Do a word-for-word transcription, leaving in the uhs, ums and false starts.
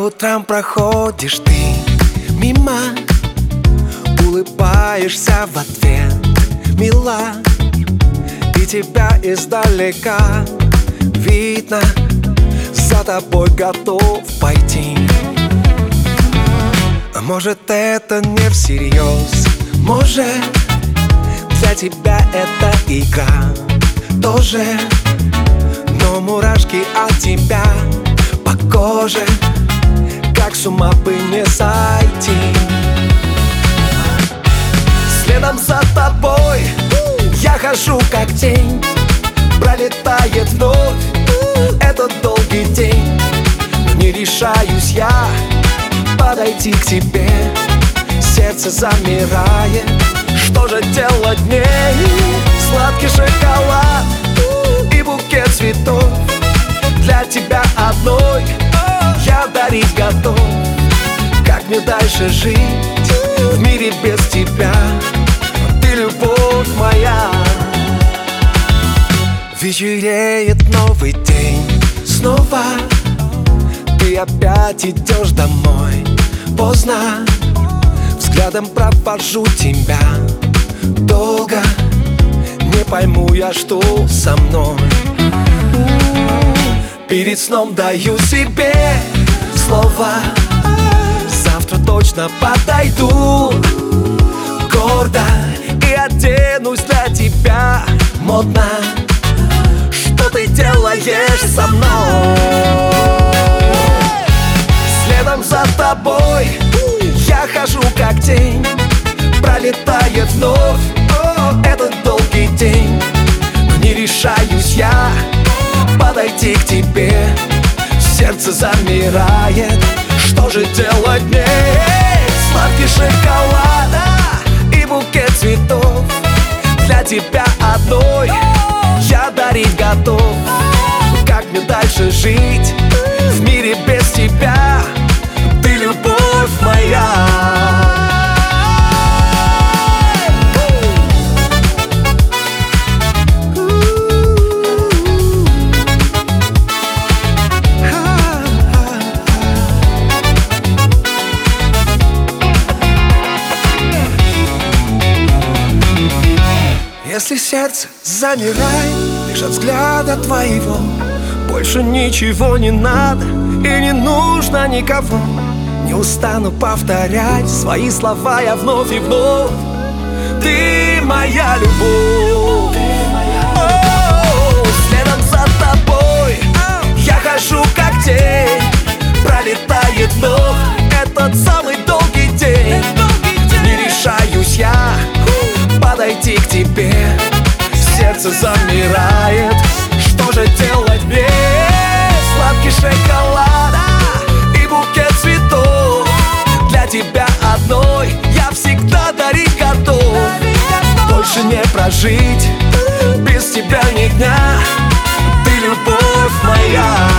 утром проходишь ты мимо, улыбаешься в ответ, мила, и тебя издалека видно, за тобой готов пойти. А может, это не всерьез, может, для тебя это игра тоже, но мурашки от тебя по коже, как с ума бы не сойти. Следом за тобой я хожу как тень, пролетает вновь этот долгий день. Не решаюсь я подойти к тебе, сердце замирает. Что же делать мне? Сладкий шоколад и букет цветов для тебя одной я дарить готов. Как мне дальше жить в мире без тебя? Ты любовь моя. Вечереет новый день снова, ты опять идешь домой поздно. Взглядом провожу тебя долго, не пойму я, что со мной. Перед сном даю себе слово, завтра точно подойду гордо и оденусь для тебя модно. Что ты делаешь со мной? Следом за тобой я хожу как тень, пролетает вновь о, этот долгий день. Но не решаюсь я подойти к тебе, сердце замирает. Что же делать мне? Сладкий шоколад и букет цветов для тебя одной я дарить готов. Как мне дальше жить в мире без тебя? Ты любовь моя. Если сердце замирает лишь от взгляда твоего, больше ничего не надо и не нужно никого. Не устану повторять свои слова я вновь и вновь. Ты моя любовь. О, следом за тобой я хожу как тень, пролетает вновь этот самый долгий день. Не решаюсь я подойти к тебе, сердце замирает. Что же делать мне? Сладкий шоколад и букет цветов для тебя одной я всегда дарить готов. Больше не прожить без тебя ни дня. Ты любовь моя.